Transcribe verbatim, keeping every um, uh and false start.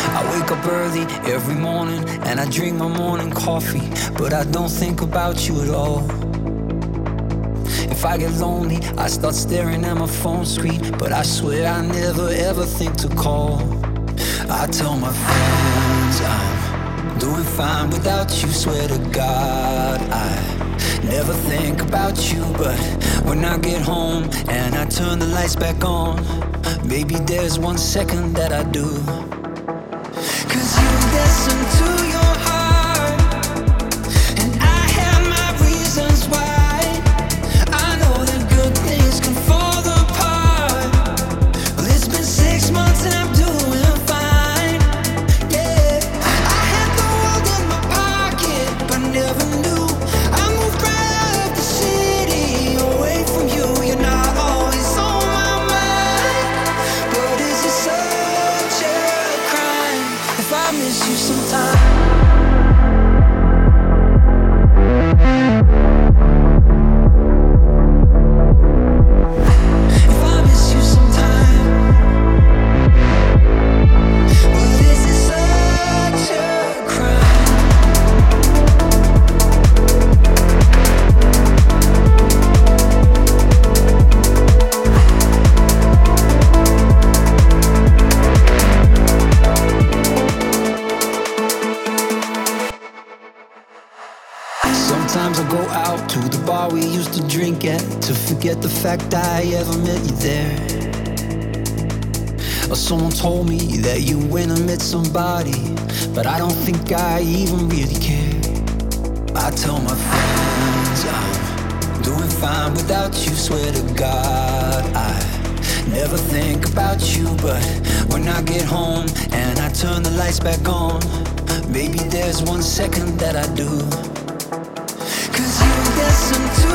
I wake up early every morning and I drink my morning coffee, but I don't think about you at all. If I get lonely, I start staring at my phone screen, but I swear I never ever think to call. I tell my friends I'm doing fine without you, swear to God I never think about you, but when I get home and I turn the lights back on, maybe there's one second that I do. Cause you listen to your heart, and I have my reasons why. I know that good things can fall apart. Well, it's been six months and I'm doing fine. Yeah, I had the world in my pocket, but never knew I moved right up the city away from you. You're not always on my mind, but is it such a crime if I miss you sometime? If I miss you sometime, well, is it such a crime? Sometimes I go out to the bar we used to drink at, to forget the fact I ever met you there. Or someone told me that you went and met somebody, but I don't think I even really care. I tell my friends I'm doing fine without you, swear to God I never think about you, but when I get home and I turn the lights back on, maybe there's one second that I do. Cause you listen to